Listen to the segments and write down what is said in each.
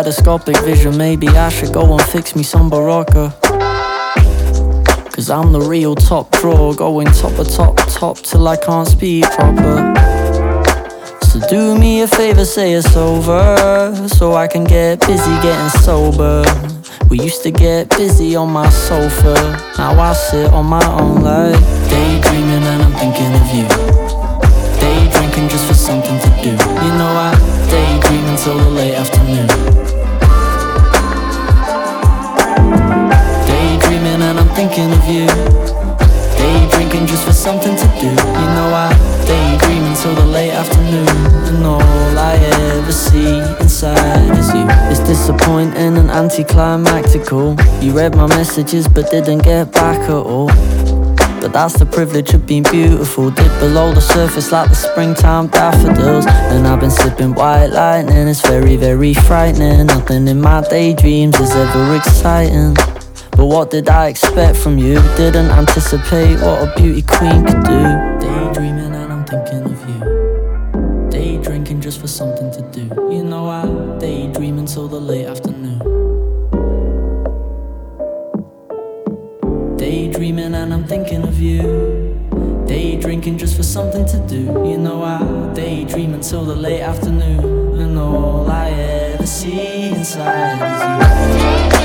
kaleidoscopic vision. Maybe I should go and fix me some Barocca, cause I'm the real top drawer, going top of top till I can't speak proper. So do me a favor, say it's over, so I can get busy getting sober. We used to get busy on my sofa, now I sit on my own like daydreaming and I'm thinking of you. Day drinking just for something to do. You know I daydream until the late afternoon. Daydreaming and I'm thinking of you. Day drinking just for something to do. You know I daydream until the late afternoon, and all I ever see inside is you. It's disappointing and anticlimactical. You read my messages but didn't get back at all. But that's the privilege of being beautiful. Dip below the surface like the springtime daffodils. And I've been sipping white lightning, it's very, very frightening. Nothing in my daydreams is ever exciting. But what did I expect from you? Didn't anticipate what a beauty queen could do. Daydreaming and I'm thinking of you. Day drinking just for something to do. You know I daydream until the late afternoon. Daydreaming and I'm thinking of you. Day drinking just for something to do. You know I daydream until the late afternoon, and all I ever see inside is you.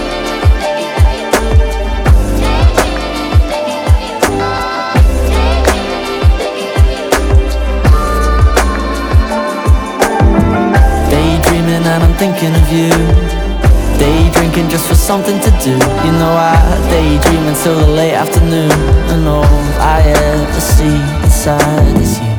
And I'm thinking of you. Day drinking just for something to do. You know I daydream until the late afternoon, and all I ever see inside is you.